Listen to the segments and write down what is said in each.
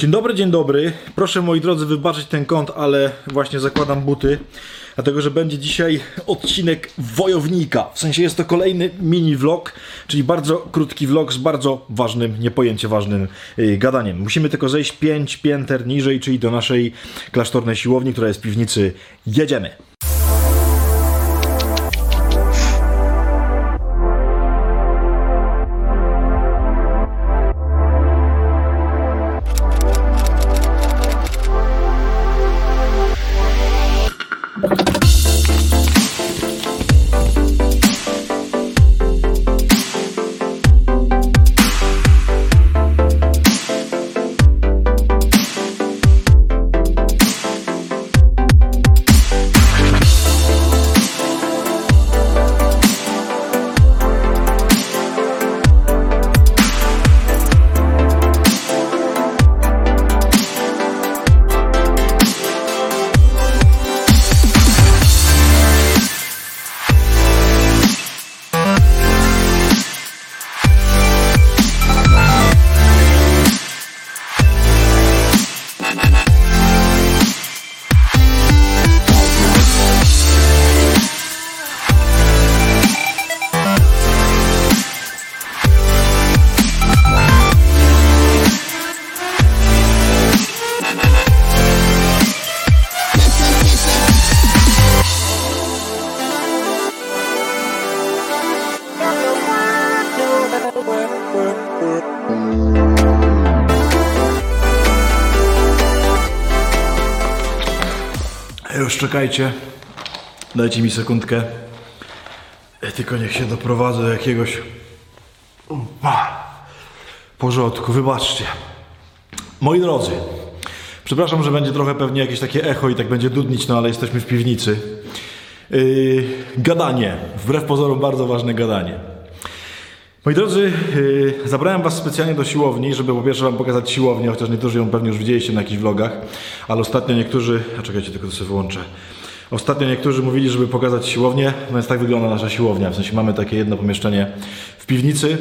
Dzień dobry. Proszę moi drodzy wybaczyć ten kąt, ale właśnie zakładam buty, dlatego że będzie dzisiaj odcinek Wojownika. W sensie jest to kolejny mini vlog, czyli bardzo krótki vlog z bardzo ważnym, niepojęcie ważnym gadaniem. Musimy tylko zejść 5 pięter niżej, czyli do naszej klasztornej siłowni, która jest w piwnicy. Jedziemy! Już czekajcie, dajcie mi sekundkę, tylko niech się doprowadzę do jakiegoś porządku, wybaczcie. Moi drodzy, przepraszam, że będzie trochę pewnie jakieś takie echo i tak będzie dudnić, no ale jesteśmy w piwnicy. Gadanie, wbrew pozorom bardzo ważne gadanie. Moi drodzy, zabrałem was specjalnie do siłowni, żeby po pierwsze wam pokazać siłownię, chociaż niektórzy ją pewnie już widzieliście na jakichś vlogach, ale ostatnio niektórzy, czekajcie, tylko to sobie wyłączę. Ostatnio niektórzy mówili, żeby pokazać siłownię, no więc tak wygląda nasza siłownia, w sensie mamy takie jedno pomieszczenie w piwnicy,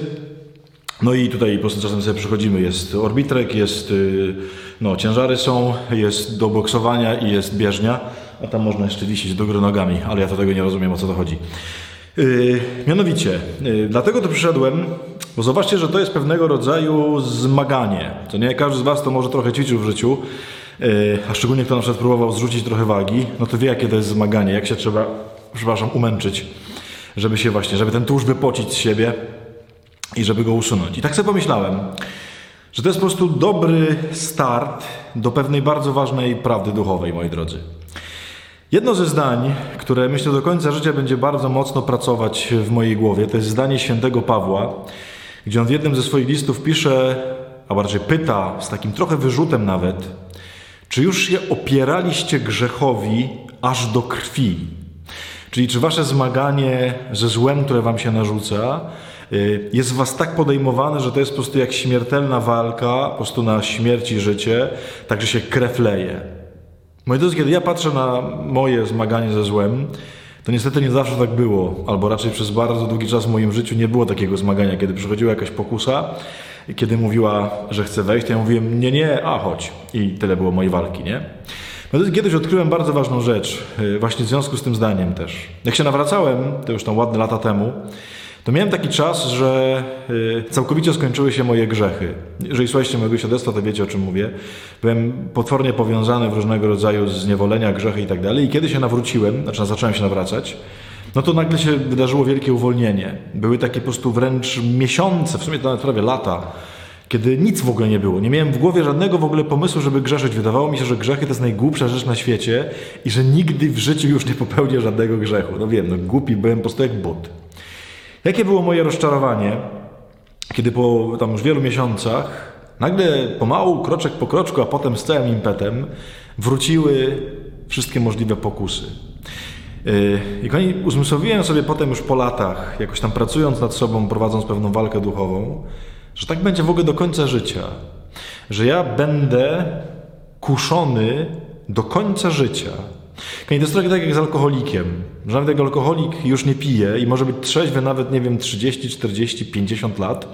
no i tutaj po prostu czasem sobie przychodzimy, jest orbitrek, jest, no ciężary są, jest do boksowania i jest bieżnia, a tam można jeszcze wisieć do góry nogami, ale ja to tego nie rozumiem, o co to chodzi. Mianowicie, dlatego tu przyszedłem, bo zobaczcie, że to jest pewnego rodzaju zmaganie. To nie każdy z was to może trochę ćwiczył w życiu, a szczególnie kto na przykład próbował zrzucić trochę wagi, no to wie, jakie to jest zmaganie, jak się trzeba, przepraszam, umęczyć, żeby się właśnie, żeby ten tłuszcz wypocić z siebie i żeby go usunąć. I tak sobie pomyślałem, że to jest po prostu dobry start do pewnej bardzo ważnej prawdy duchowej, moi drodzy. Jedno ze zdań, które myślę do końca życia będzie bardzo mocno pracować w mojej głowie, to jest zdanie świętego Pawła, gdzie on w jednym ze swoich listów pisze, a bardziej pyta, z takim trochę wyrzutem nawet, czy już się opieraliście grzechowi aż do krwi? Czyli czy wasze zmaganie ze złem, które wam się narzuca, jest w was tak podejmowane, że to jest po prostu jak śmiertelna walka, po prostu na śmierć i życie, tak że się krew leje. Moi drodzy, kiedy ja patrzę na moje zmaganie ze złem, to niestety nie zawsze tak było, albo raczej przez bardzo długi czas w moim życiu nie było takiego zmagania. Kiedy przychodziła jakaś pokusa, kiedy mówiła, że chce wejść, to ja mówiłem, nie, a chodź. I tyle było mojej walki, nie? Moi drodzy, kiedyś odkryłem bardzo ważną rzecz, właśnie w związku z tym zdaniem też. Jak się nawracałem, to już tam ładne lata temu, to miałem taki czas, że całkowicie skończyły się moje grzechy. Jeżeli słuchaliście mojego świadectwa, to wiecie, o czym mówię. Byłem potwornie powiązany w różnego rodzaju zniewolenia, grzechy i tak dalej. I kiedy się nawróciłem, zacząłem się nawracać, no to nagle się wydarzyło wielkie uwolnienie. Były takie po prostu wręcz miesiące, w sumie to nawet prawie lata, kiedy nic w ogóle nie było. Nie miałem w głowie żadnego w ogóle pomysłu, żeby grzeszyć. Wydawało mi się, że grzechy to jest najgłupsza rzecz na świecie i że nigdy w życiu już nie popełnię żadnego grzechu. No wiem, no głupi byłem po prostu jak but. Jakie było moje rozczarowanie, kiedy po tam już wielu miesiącach nagle pomału, kroczek po kroczku, a potem z całym impetem wróciły wszystkie możliwe pokusy. I uzmysłowiłem sobie potem już po latach, jakoś tam pracując nad sobą, prowadząc pewną walkę duchową, że tak będzie w ogóle do końca życia. Że ja będę kuszony do końca życia. To jest trochę tak jak z alkoholikiem. Że nawet jak alkoholik już nie pije i może być trzeźwy nawet, nie wiem, 30, 40, 50 lat,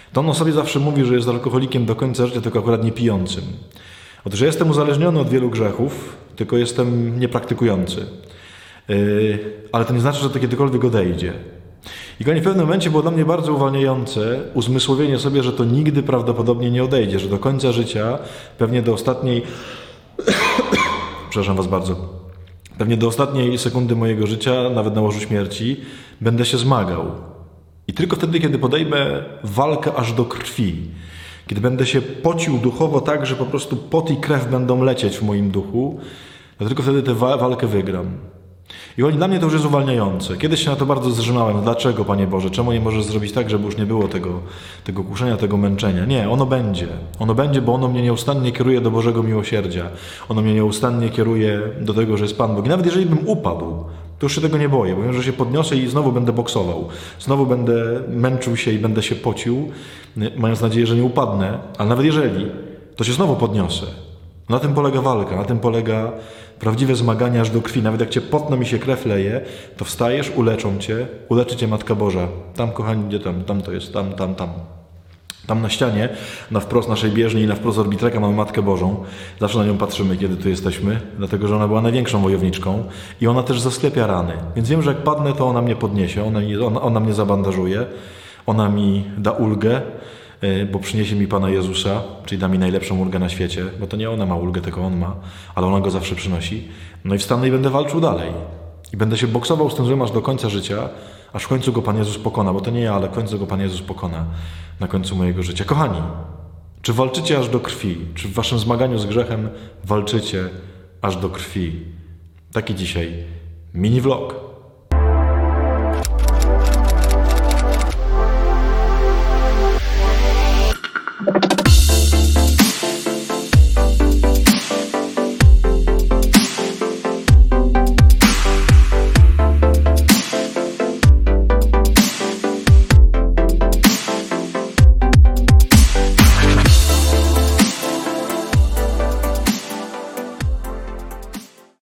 To on o sobie zawsze mówi, że jest alkoholikiem do końca życia, tylko akurat nie pijącym. Otóż ja jestem uzależniony od wielu grzechów, tylko jestem niepraktykujący. Ale to nie znaczy, że to kiedykolwiek odejdzie. I w pewnym momencie było dla mnie bardzo uwalniające uzmysłowienie sobie, że to nigdy prawdopodobnie nie odejdzie, że do końca życia, pewnie do ostatniej przepraszam was bardzo, pewnie do ostatniej sekundy mojego życia, nawet na łożu śmierci, będę się zmagał. I tylko wtedy, kiedy podejmę walkę aż do krwi, kiedy będę się pocił duchowo tak, że po prostu pot i krew będą lecieć w moim duchu, to tylko wtedy tę walkę wygram. I dla mnie to już jest uwalniające. Kiedyś się na to bardzo zrzymałem. Dlaczego, Panie Boże? Czemu nie możesz zrobić tak, żeby już nie było tego kuszenia, tego męczenia? Nie, ono będzie. Ono będzie, bo ono mnie nieustannie kieruje do Bożego miłosierdzia. Ono mnie nieustannie kieruje do tego, że jest Pan Bóg. I nawet jeżeli bym upadł, to już się tego nie boję, bo wiem, że się podniosę i znowu będę boksował. Znowu będę męczył się i będę się pocił, mając nadzieję, że nie upadnę. Ale nawet jeżeli, to się znowu podniosę. Na tym polega walka, na tym polega prawdziwe zmaganie aż do krwi. Nawet jak cię potną i się krew leje, to wstajesz, uleczy cię Matka Boża. Tam, kochani, gdzie tam to jest, tam. Tam na ścianie, na wprost naszej bieżni i na wprost orbitreka mamy Matkę Bożą. Zawsze na nią patrzymy, kiedy tu jesteśmy, dlatego że ona była największą wojowniczką i ona też zasklepia rany. Więc wiem, że jak padnę, to ona mnie podniesie, ona mnie zabandażuje, ona mi da ulgę, bo przyniesie mi Pana Jezusa, czyli da mi najlepszą ulgę na świecie, bo to nie ona ma ulgę, tylko On ma, ale ona go zawsze przynosi. No i wstanę i będę walczył dalej. I będę się boksował z tym złem aż do końca życia, aż w końcu go Pan Jezus pokona, bo to nie ja, ale w końcu go Pan Jezus pokona na końcu mojego życia. Kochani, czy walczycie aż do krwi? Czy w waszym zmaganiu z grzechem walczycie aż do krwi? Taki dzisiaj mini vlog.